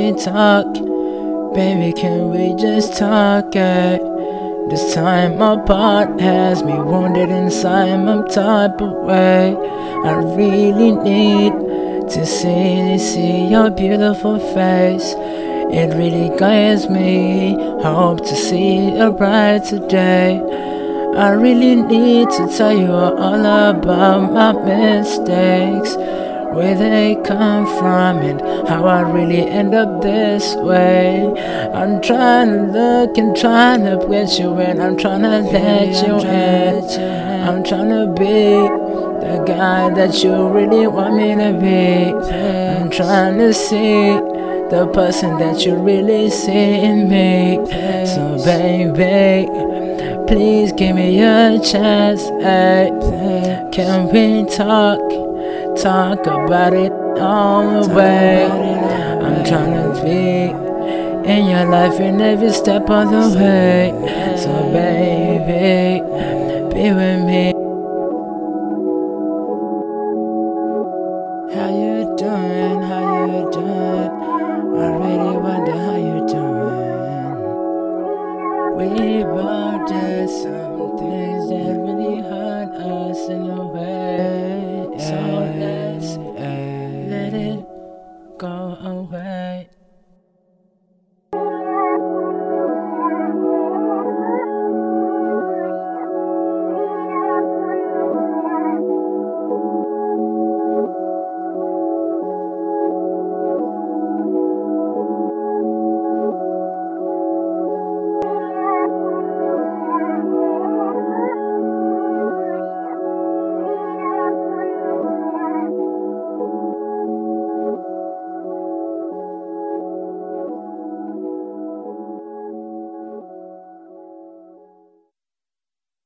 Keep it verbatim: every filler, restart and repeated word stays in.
we talk? Baby, can we just talk? Eh? This time apart has me wounded inside some type of way. I really need to see, see your beautiful face. It really guides me, hope to see a brighter day. I really need to tell you all about my mistakes, where they come from and how I really end up this way. I'm trying to look and trying to get you in, I'm trying to let you in. I'm trying to be the guy that you really want me to be. I'm trying to see the person that you really see in me. So baby, please give me a chance. Ay. Can we talk? Talk about it all the way. I'm trying to be in your life in every step of the way. So baby, be with me. How you doing? How you doing? I really wonder how you doing. We both did some things that